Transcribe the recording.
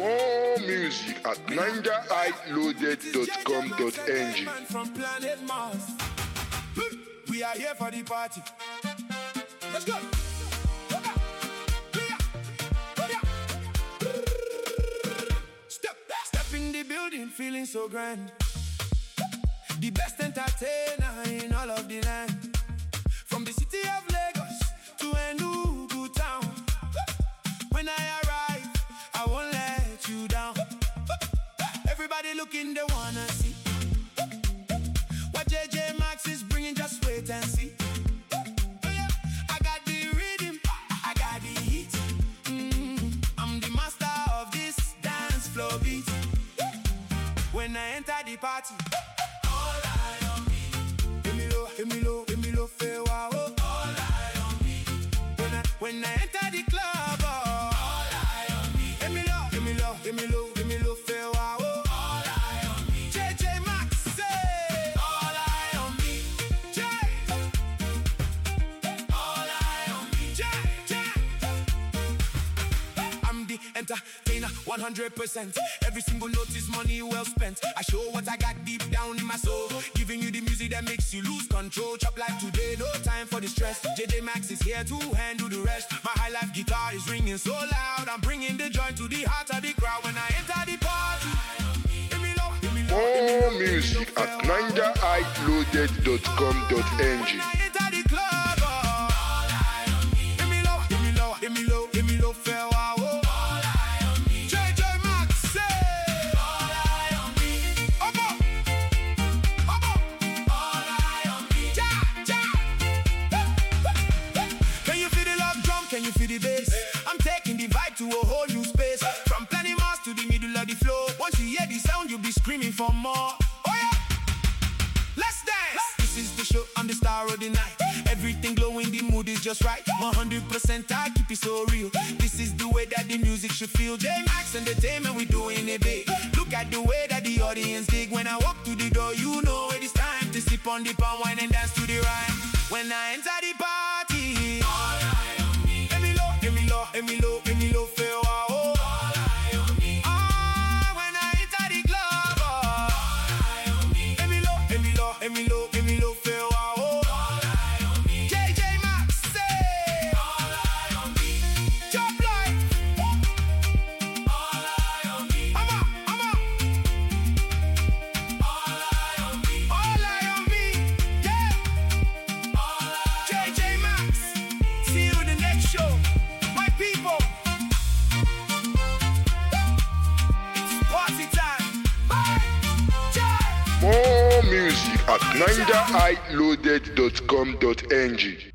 More music at ninjahighloaded.com.ng. From planet Mars. We are here for the party. Let's go. Step in the building, feeling so grand. The best entertainer in all of the land. From the city of Lagos to Enugu town. When I arrive, I won't let you down. Everybody looking, they wanna see what JJ Max is bringing, just wait and see. I got the rhythm, I got the heat. I'm the master of this dance floor beat. When I enter the party, all eye on me. Give me low, give me low, give me low, feel wow. All eye on me. When I enter the club, all eye on me. Give me low, give me low, give me low, give me low, feel wow. All eye on me. JJ Max say, all eye on me. J. All eye on me. J. I'm the entertainer, 100%. Every single note is money well spent. I show what I got deep down in my soul, giving you the music that makes you lose control. Chop life today, no time for the stress. JJ Max is here to handle the rest. My high life guitar is ringing so loud, I'm bringing the joy to the heart of the crowd. When I enter the party, give me low, give me low. More music at ninjahighloaded.com.ng. When I enter the club, give me low, give me low, give me low, give me low, fair wow. JJ Max say, all eye on me. Obo, obo, all eye on me. Ja, ja. Can you feel the love drum? Can you feel the bass? I'm taking the vibe to a whole new space. From planet Mars to the middle of the floor. Once you hear the sound, you'll be screaming for more. Oh yeah, let's dance. This is the show, I'm the star of the night. Everything glowing, the mood is just right. 100% I keep it so real. This is the way that the music should feel. J Max Entertainment, we doing it big. Look at the way that the audience dig. When I walk through the door, you know it is time to sip on the palm wine and dance to the rhyme. When I enter the party, all eye on me. Give me low, give me low, give me low, give me low, feel wow. All eye on me. When I enter the club, all eye on me. Give me low, give me low, give me low, give me low, feel wow. All eye on me. JJ Max say, all eye on me. Jump like, all eye on me. I'm up. All eye on me. All eye on me. Yeah. All eye. JJ Max. See you in the next show, my people. It's party time. Bye. Jay. More music at ninjahighloaded.com.ng.